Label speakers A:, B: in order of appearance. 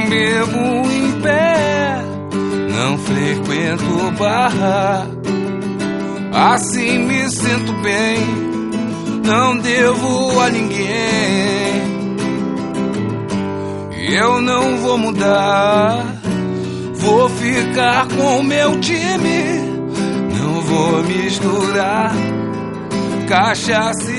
A: bebo em pé, não frequento bar. Assim me sinto bem, não devo a ninguém. Eu não vou mudar, vou ficar com o meu time. Não vou misturar cachaça